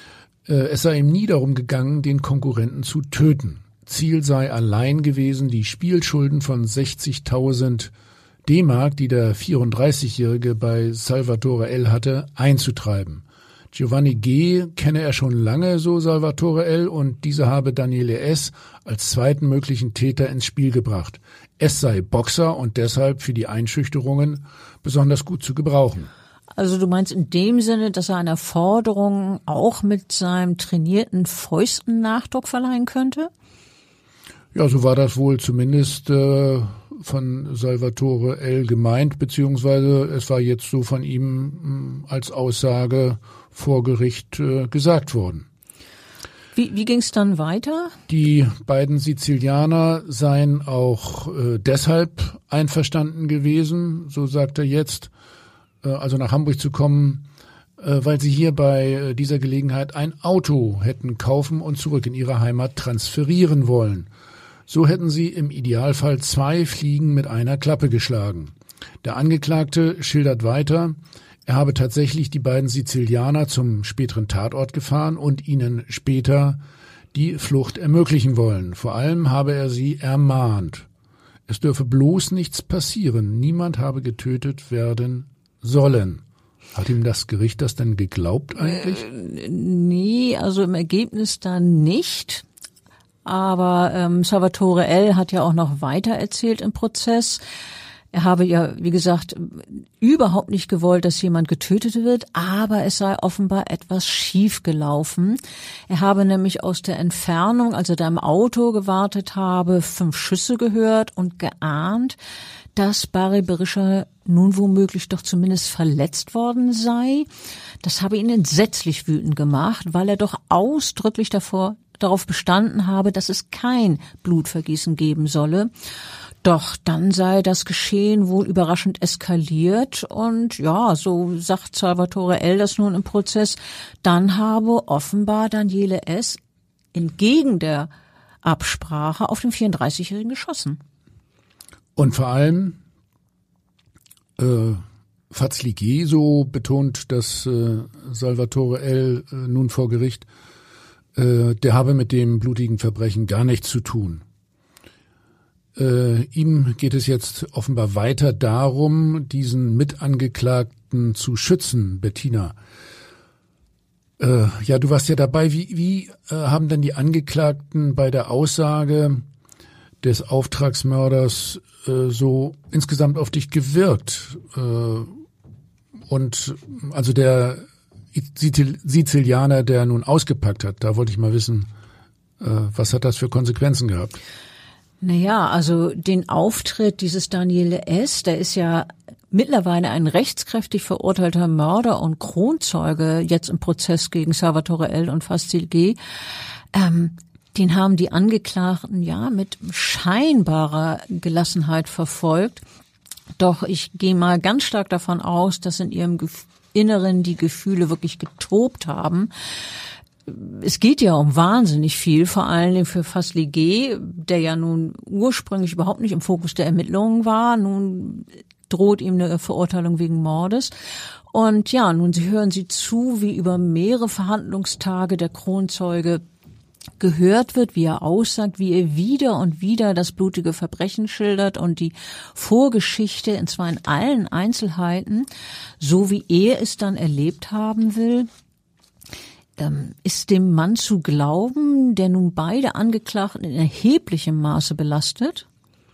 S4: Es sei ihm nie darum gegangen, den Konkurrenten zu töten. Ziel sei allein gewesen, die Spielschulden von sechzigtausend D-Mark, die der vierunddreißigjährige bei Salvatore L. hatte, einzutreiben. Giovanni G. kenne er schon lange, so Salvatore L., und dieser habe Daniele S. als zweiten möglichen Täter ins Spiel gebracht. S. sei Boxer und deshalb für die Einschüchterungen besonders gut zu gebrauchen.
S3: Also du meinst in dem Sinne, dass er einer Forderung auch mit seinem trainierten Fäusten Nachdruck verleihen könnte?
S4: Ja, so war das wohl zumindest äh, von Salvatore L. gemeint, beziehungsweise es war jetzt so von ihm mh, als Aussage vor Gericht äh, gesagt worden.
S3: Wie, wie ging es dann weiter?
S4: Die beiden Sizilianer seien auch äh, deshalb einverstanden gewesen, so sagt er jetzt, äh, also nach Hamburg zu kommen, äh, weil sie hier bei äh, dieser Gelegenheit ein Auto hätten kaufen und zurück in ihre Heimat transferieren wollen. So hätten sie im Idealfall zwei Fliegen mit einer Klappe geschlagen. Der Angeklagte schildert weiter, er habe tatsächlich die beiden Sizilianer zum späteren Tatort gefahren und ihnen später die Flucht ermöglichen wollen. Vor allem habe er sie ermahnt. Es dürfe bloß nichts passieren. Niemand habe getötet werden sollen. Hat ihm das Gericht das denn geglaubt eigentlich?
S3: Äh, nee, also im Ergebnis dann nicht. Aber ähm, Salvatore L. hat ja auch noch weiter erzählt im Prozess. Er habe ja, wie gesagt, überhaupt nicht gewollt, dass jemand getötet wird, aber es sei offenbar etwas schief gelaufen. Er habe nämlich aus der Entfernung, als er da im Auto gewartet habe, fünf Schüsse gehört und geahnt, dass Barry Berisha nun womöglich doch zumindest verletzt worden sei. Das habe ihn entsetzlich wütend gemacht, weil er doch ausdrücklich davor, darauf bestanden habe, dass es kein Blutvergießen geben solle. Doch dann sei das Geschehen wohl überraschend eskaliert und ja, so sagt Salvatore L. das nun im Prozess, dann habe offenbar Daniele S. entgegen der Absprache auf den vierunddreißigjährigen geschossen.
S4: Und vor allem äh, Fazli G., so betont das äh, Salvatore L. Äh, nun vor Gericht, äh, der habe mit dem blutigen Verbrechen gar nichts zu tun. Äh, ihm geht es jetzt offenbar weiter darum, diesen Mitangeklagten zu schützen, Bettina. Äh, ja, du warst ja dabei. Wie, wie äh, haben denn die Angeklagten bei der Aussage des Auftragsmörders äh, so insgesamt auf dich gewirkt? Äh, und also der Sizilianer, der nun ausgepackt hat, da wollte ich mal wissen, äh, was hat das für Konsequenzen gehabt?
S3: Naja, also den Auftritt dieses Daniele S., der ist ja mittlerweile ein rechtskräftig verurteilter Mörder und Kronzeuge jetzt im Prozess gegen Salvatore L. und Fazli G., ähm, den haben die Angeklagten ja mit scheinbarer Gelassenheit verfolgt. Doch ich gehe mal ganz stark davon aus, dass in ihrem Inneren die Gefühle wirklich getobt haben. Es geht ja um wahnsinnig viel, vor allem für Fazli G., der ja nun ursprünglich überhaupt nicht im Fokus der Ermittlungen war. Nun droht ihm eine Verurteilung wegen Mordes. Und ja, nun hören Sie zu, wie über mehrere Verhandlungstage der Kronzeuge gehört wird, wie er aussagt, wie er wieder und wieder das blutige Verbrechen schildert und die Vorgeschichte, und zwar in allen Einzelheiten, so wie er es dann erlebt haben will. Ist dem Mann zu glauben, der nun beide Angeklagten in erheblichem Maße belastet?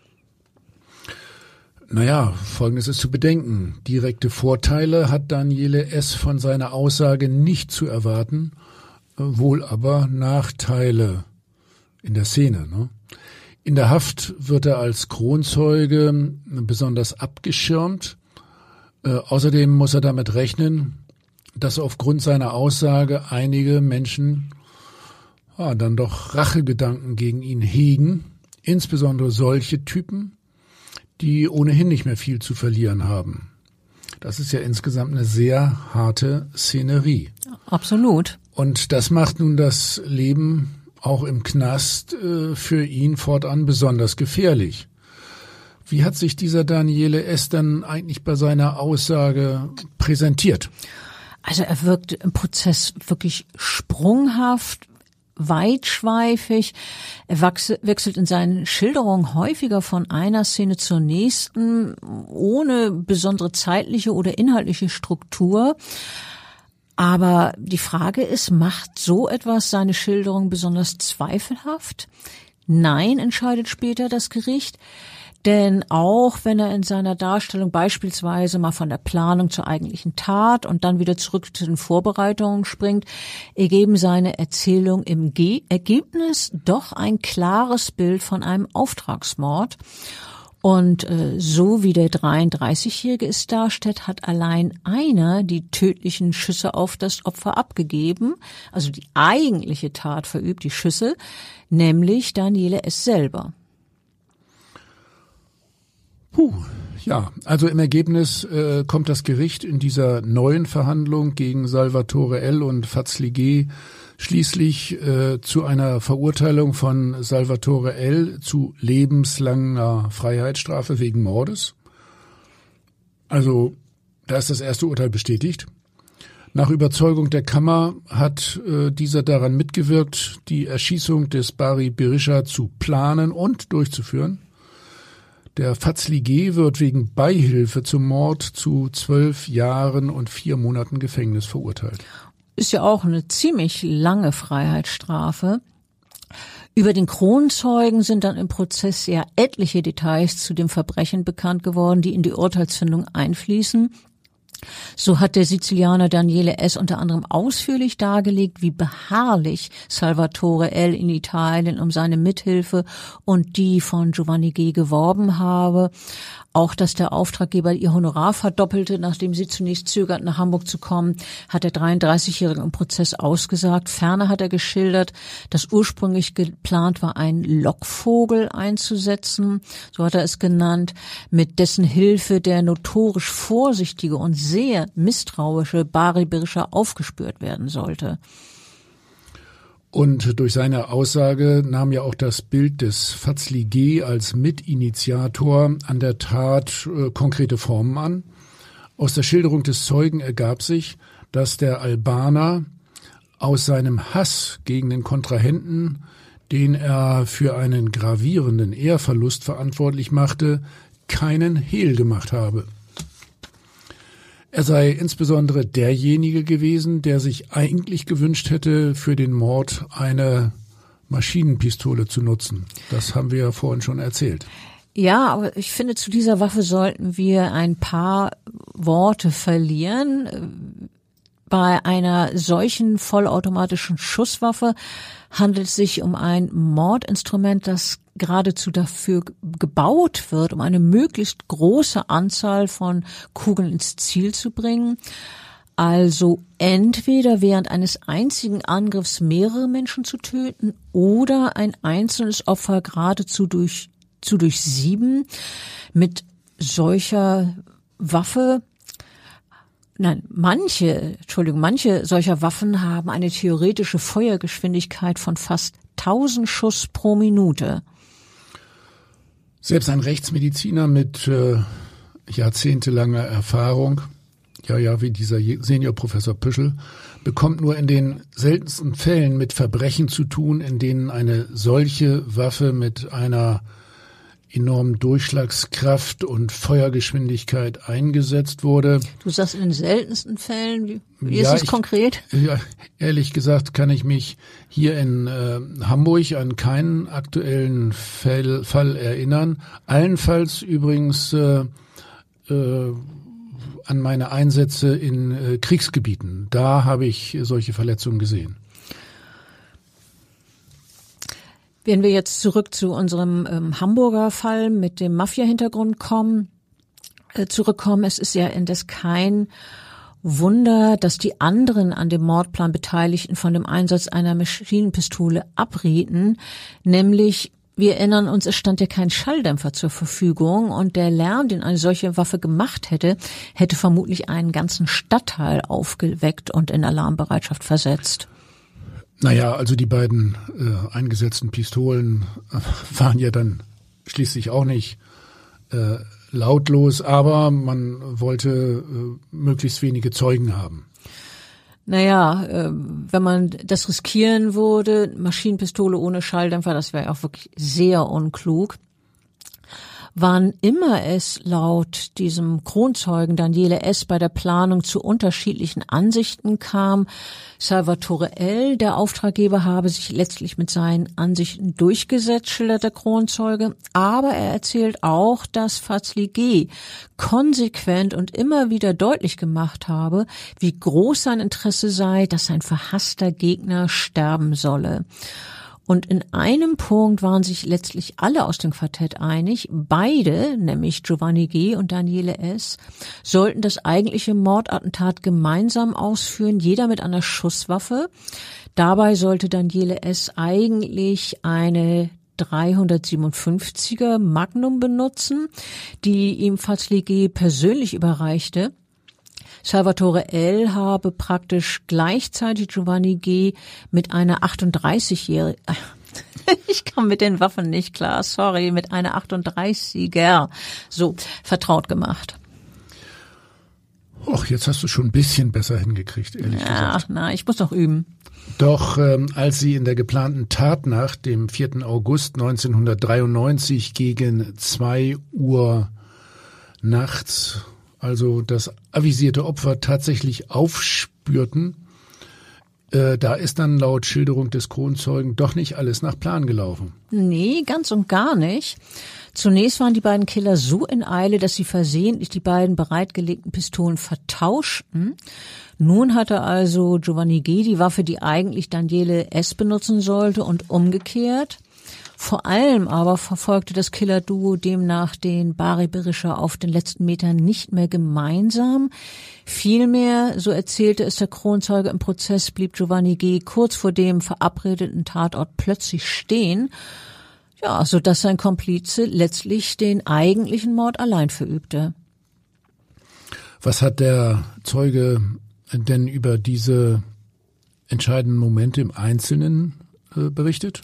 S4: Naja, Folgendes ist zu bedenken. Direkte Vorteile hat Daniele S. von seiner Aussage nicht zu erwarten, wohl aber Nachteile in der Szene. Ne? In der Haft wird er als Kronzeuge besonders abgeschirmt. Äh, außerdem muss er damit rechnen, dass aufgrund seiner Aussage einige Menschen ja, dann doch Rachegedanken gegen ihn hegen, insbesondere solche Typen, die ohnehin nicht mehr viel zu verlieren haben. Das ist ja insgesamt eine sehr harte Szenerie.
S3: Absolut.
S4: Und das macht nun das Leben auch im Knast äh, für ihn fortan besonders gefährlich. Wie hat sich dieser Daniele S. dann eigentlich bei seiner Aussage präsentiert?
S3: Also er wirkt im Prozess wirklich sprunghaft, weitschweifig. Er wechselt in seinen Schilderungen häufiger von einer Szene zur nächsten, ohne besondere zeitliche oder inhaltliche Struktur. Aber die Frage ist, macht so etwas seine Schilderung besonders zweifelhaft? Nein, entscheidet später das Gericht. Denn auch wenn er in seiner Darstellung beispielsweise mal von der Planung zur eigentlichen Tat und dann wieder zurück zu den Vorbereitungen springt, ergeben seine Erzählung im Ge- Ergebnis doch ein klares Bild von einem Auftragsmord. Und äh, so wie der dreiunddreißigjährige es darstellt, hat allein einer die tödlichen Schüsse auf das Opfer abgegeben, also die eigentliche Tat verübt, die Schüsse, nämlich Daniele S. selber.
S4: Puh, ja, also im Ergebnis äh, kommt das Gericht in dieser neuen Verhandlung gegen Salvatore L. und Fazli G. schließlich äh, zu einer Verurteilung von Salvatore L. zu lebenslanger Freiheitsstrafe wegen Mordes. Also Da ist das erste Urteil bestätigt. Nach Überzeugung der Kammer hat äh, dieser daran mitgewirkt, die Erschießung des Bari Berisha zu planen und durchzuführen. Der Fazli G. wird wegen Beihilfe zum Mord zu zwölf Jahren und vier Monaten Gefängnis verurteilt.
S3: Ist ja auch eine ziemlich lange Freiheitsstrafe. Über den Kronzeugen sind dann im Prozess ja etliche Details zu dem Verbrechen bekannt geworden, die in die Urteilsfindung einfließen. So hat der Sizilianer Daniele S. unter anderem ausführlich dargelegt, wie beharrlich Salvatore L. in Italien um seine Mithilfe und die von Giovanni G. geworben habe. Auch, dass der Auftraggeber ihr Honorar verdoppelte, nachdem sie zunächst zögert, nach Hamburg zu kommen, hat der dreiunddreißigjährige im Prozess ausgesagt. Ferner hat er geschildert, dass ursprünglich geplant war, einen Lockvogel einzusetzen, so hat er es genannt, mit dessen Hilfe der notorisch vorsichtige und sehr misstrauische Bari Berisha aufgespürt werden sollte.
S4: Und durch seine Aussage nahm ja auch das Bild des Fazli G. als Mitinitiator an der Tat äh, konkrete Formen an. Aus der Schilderung des Zeugen ergab sich, dass der Albaner aus seinem Hass gegen den Kontrahenten, den er für einen gravierenden Ehrverlust verantwortlich machte, keinen Hehl gemacht habe. Er sei insbesondere derjenige gewesen, der sich eigentlich gewünscht hätte, für den Mord eine Maschinenpistole zu nutzen. Das haben wir ja vorhin schon erzählt.
S3: Ja, aber ich finde, zu dieser Waffe sollten wir ein paar Worte verlieren. Bei einer solchen vollautomatischen Schusswaffe handelt es sich um ein Mordinstrument, das geradezu dafür gebaut wird, um eine möglichst große Anzahl von Kugeln ins Ziel zu bringen. Also entweder während eines einzigen Angriffs mehrere Menschen zu töten oder ein einzelnes Opfer geradezu durch, zu durchsieben. Mit solcher Waffe Nein, manche, Entschuldigung, manche solcher Waffen haben eine theoretische Feuergeschwindigkeit von fast tausend Schuss pro Minute.
S4: Selbst ein Rechtsmediziner mit äh, jahrzehntelanger Erfahrung, ja, ja, wie dieser Seniorprofessor Püschel, bekommt nur in den seltensten Fällen mit Verbrechen zu tun, in denen eine solche Waffe mit einer enormen Durchschlagskraft und Feuergeschwindigkeit eingesetzt wurde.
S3: Du sagst in den seltensten Fällen, wie, wie
S4: ja,
S3: ist es
S4: ich,
S3: konkret?
S4: Ja, ehrlich gesagt kann ich mich hier in äh, Hamburg an keinen aktuellen Fall, Fall erinnern. Allenfalls übrigens äh, äh, an meine Einsätze in äh, Kriegsgebieten. Da habe ich solche Verletzungen gesehen.
S3: Wenn wir jetzt zurück zu unserem ähm, Hamburger Fall mit dem Mafia-Hintergrund kommen, äh, zurückkommen, es ist ja indes kein Wunder, dass die anderen an dem Mordplan Beteiligten von dem Einsatz einer Maschinenpistole abrieten, nämlich wir erinnern uns, es stand ja kein Schalldämpfer zur Verfügung und der Lärm, den eine solche Waffe gemacht hätte, hätte vermutlich einen ganzen Stadtteil aufgeweckt und in Alarmbereitschaft versetzt.
S4: Naja, also die beiden äh, eingesetzten Pistolen äh, waren ja dann schließlich auch nicht äh, lautlos, aber man wollte äh, möglichst wenige Zeugen haben.
S3: Naja, äh, wenn man das riskieren würde, Maschinenpistole ohne Schalldämpfer, das wäre auch wirklich sehr unklug. Wann immer es laut diesem Kronzeugen Daniele S. bei der Planung zu unterschiedlichen Ansichten kam, Salvatore L., der Auftraggeber, habe sich letztlich mit seinen Ansichten durchgesetzt, schildert der Kronzeuge. Aber er erzählt auch, dass Fazli G. konsequent und immer wieder deutlich gemacht habe, wie groß sein Interesse sei, dass sein verhasster Gegner sterben solle. Und in einem Punkt waren sich letztlich alle aus dem Quartett einig. Beide, nämlich Giovanni G. und Daniele S., sollten das eigentliche Mordattentat gemeinsam ausführen, jeder mit einer Schusswaffe. Dabei sollte Daniele S. eigentlich eine dreihundertsiebenundfünfziger Magnum benutzen, die ihm Fazli G. persönlich überreichte. Salvatore L. habe praktisch gleichzeitig Giovanni G. mit einer achtunddreißigjährigen, ich komme mit den Waffen nicht klar, sorry, mit einer achtunddreißiger so vertraut gemacht.
S4: Och, jetzt hast du schon ein bisschen besser hingekriegt, ehrlich
S3: ja,
S4: gesagt.
S3: Ach, na, ich muss doch üben.
S4: Doch ähm, als sie in der geplanten Tatnacht, dem vierten August neunzehnhundertdreiundneunzig gegen zwei Uhr nachts, also das avisierte Opfer tatsächlich aufspürten, äh, da ist dann laut Schilderung des Kronzeugen doch nicht alles nach Plan gelaufen.
S3: Nee, ganz und gar nicht. Zunächst waren die beiden Killer so in Eile, dass sie versehentlich die beiden bereitgelegten Pistolen vertauschten. Nun hatte also Giovanni G. die Waffe, die eigentlich Daniele S. benutzen sollte, und umgekehrt. Vor allem aber verfolgte das Killer-Duo demnach den Bari Berisha auf den letzten Metern nicht mehr gemeinsam. Vielmehr, so erzählte es der Kronzeuge im Prozess, blieb Giovanni G. kurz vor dem verabredeten Tatort plötzlich stehen, ja, so dass sein Komplize letztlich den eigentlichen Mord allein verübte.
S4: Was hat der Zeuge denn über diese entscheidenden Momente im Einzelnen äh, berichtet?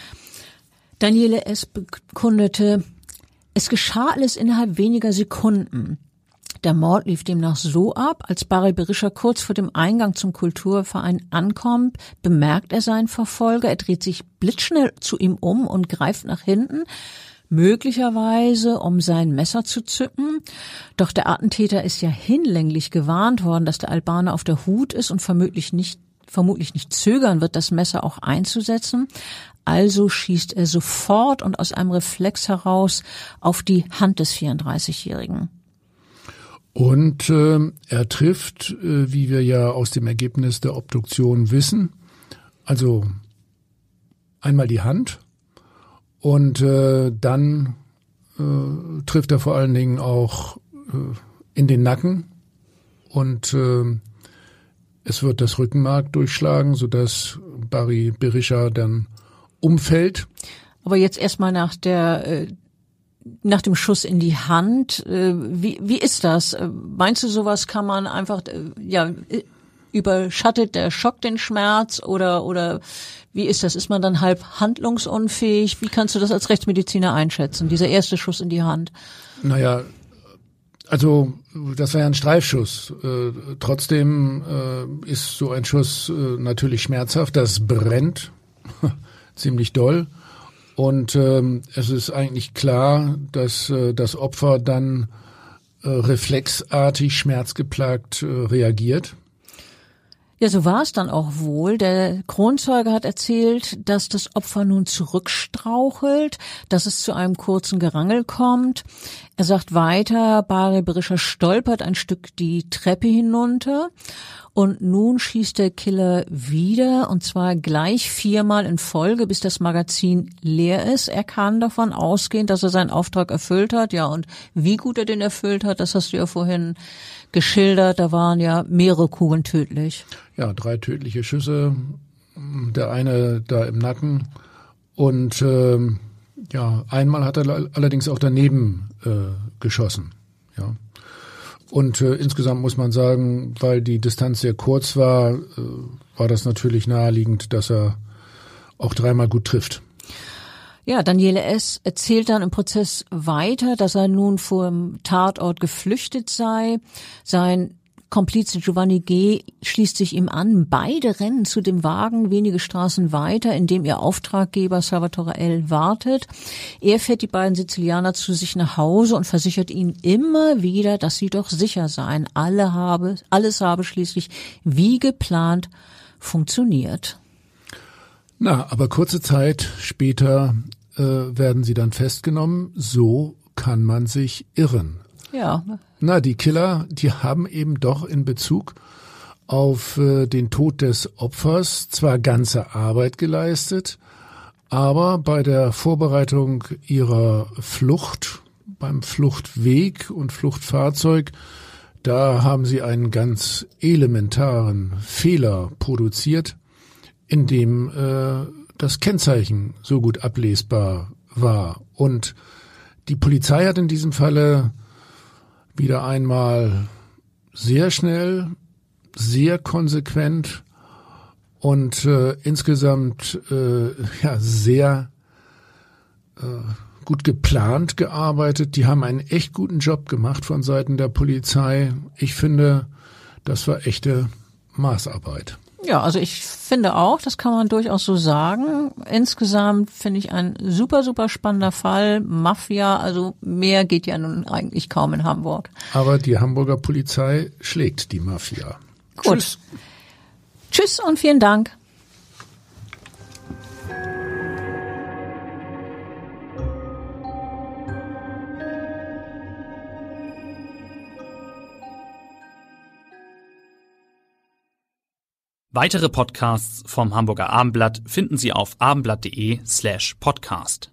S3: Daniele S. bekundete, es geschah alles innerhalb weniger Sekunden. Der Mord lief demnach so ab, als Bari Berisha kurz vor dem Eingang zum Kulturverein ankommt, bemerkt er seinen Verfolger, er dreht sich blitzschnell zu ihm um und greift nach hinten, möglicherweise um sein Messer zu zücken. Doch der Attentäter ist ja hinlänglich gewarnt worden, dass der Albaner auf der Hut ist und vermutlich nicht, vermutlich nicht zögern wird, das Messer auch einzusetzen. Also schießt er sofort und aus einem Reflex heraus auf die Hand des vierunddreißigjährigen.
S4: Und äh, er trifft, äh, wie wir ja aus dem Ergebnis der Obduktion wissen, also einmal die Hand und äh, dann äh, trifft er vor allen Dingen auch äh, in den Nacken und äh, es wird das Rückenmark durchschlagen, sodass Bari Berisha dann umfällt.
S3: Aber jetzt erstmal nach der äh Nach dem Schuss in die Hand, wie wie ist das? Meinst du, sowas kann man einfach, ja, überschattet der Schock den Schmerz oder oder wie ist das? Ist man dann halb handlungsunfähig? Wie kannst du das als Rechtsmediziner einschätzen, dieser erste Schuss in die Hand?
S4: Naja, also das war ja ein Streifschuss. Äh, trotzdem äh, ist so ein Schuss äh, natürlich schmerzhaft. Das brennt ziemlich doll. Und ähm, es ist eigentlich klar, dass äh, das Opfer dann äh, reflexartig, schmerzgeplagt äh, reagiert.
S3: Ja, so war es dann auch wohl. Der Kronzeuge hat erzählt, dass das Opfer nun zurückstrauchelt, dass es zu einem kurzen Gerangel kommt. Er sagt weiter, Bari Berisha stolpert ein Stück die Treppe hinunter. Und nun schießt der Killer wieder, und zwar gleich viermal in Folge, bis das Magazin leer ist. Er kann davon ausgehen, dass er seinen Auftrag erfüllt hat. Ja, und wie gut er den erfüllt hat, das hast du ja vorhin geschildert. Da waren ja mehrere Kugeln tödlich.
S4: Ja, drei tödliche Schüsse, der eine da im Nacken. Und äh, ja, einmal hat er allerdings auch daneben äh, geschossen. Ja. Und äh, insgesamt muss man sagen, weil die Distanz sehr kurz war, äh, war das natürlich naheliegend, dass er auch dreimal gut trifft.
S3: Ja, Daniele S. erzählt dann im Prozess weiter, dass er nun vor dem Tatort geflüchtet sei. Sein Komplize Giovanni G. schließt sich ihm an. Beide rennen zu dem Wagen wenige Straßen weiter, in dem ihr Auftraggeber Salvatore L. wartet. Er fährt die beiden Sizilianer zu sich nach Hause und versichert ihnen immer wieder, dass sie doch sicher seien. Alle habe, alles habe schließlich wie geplant funktioniert.
S4: Na, aber kurze Zeit später äh, werden sie dann festgenommen. So kann man sich irren.
S3: Ja.
S4: Na, die Killer, die haben eben doch in Bezug auf äh, den Tod des Opfers zwar ganze Arbeit geleistet, aber bei der Vorbereitung ihrer Flucht, beim Fluchtweg und Fluchtfahrzeug, da haben sie einen ganz elementaren Fehler produziert, in dem äh, das Kennzeichen so gut ablesbar war. Und die Polizei hat in diesem Falle wieder einmal sehr schnell, sehr konsequent und äh, insgesamt äh, ja sehr äh, gut geplant gearbeitet. Die haben einen echt guten Job gemacht von Seiten der Polizei. Ich finde, das war echte Maßarbeit.
S3: Ja, also ich finde auch, das kann man durchaus so sagen. Insgesamt finde ich ein super, super spannender Fall. Mafia, also mehr geht ja nun eigentlich kaum in Hamburg.
S4: Aber die Hamburger Polizei schlägt die Mafia.
S3: Gut.
S4: Tschüss.
S3: Tschüss und vielen Dank.
S2: Weitere Podcasts vom Hamburger Abendblatt finden Sie auf abendblatt.de slash podcast.